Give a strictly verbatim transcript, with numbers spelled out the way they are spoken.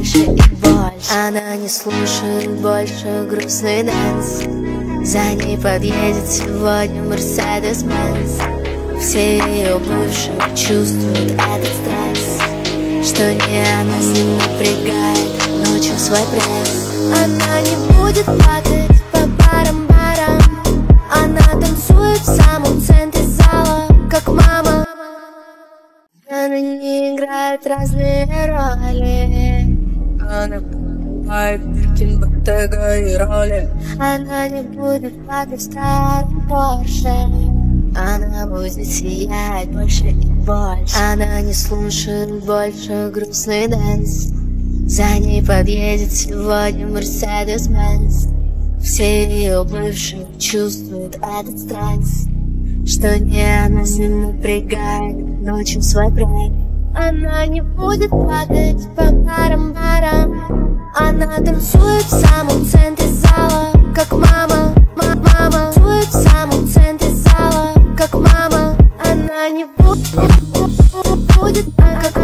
больше и больше. Она не слушает больше грустный дэнс. За ней подъедет сегодня Мерседес-Бенц. Все ее бывшие чувствуют этот стресс, что не она с ним напрягает ночью свой пресс. Она не будет плакать по барам-барам. Она танцует в самом центре зала, как мама. Она не играет разные роли. Она покупает Биркин, Боттега и роли. Она не будет плакать в старом Порше. Она будет сиять больше и больше. Она не слушает больше грустный дэнс. За ней подъедет сегодня Мерседес-Бенц. Все ее бывшие чувствуют этот стресс, что не она с ним напрягает ночью свой брейк. Она не будет плакать по барам-барам. Она танцует в самом центре зала, как мама. Мама танцует в самом центре зала, как мама. Она не будет, будет как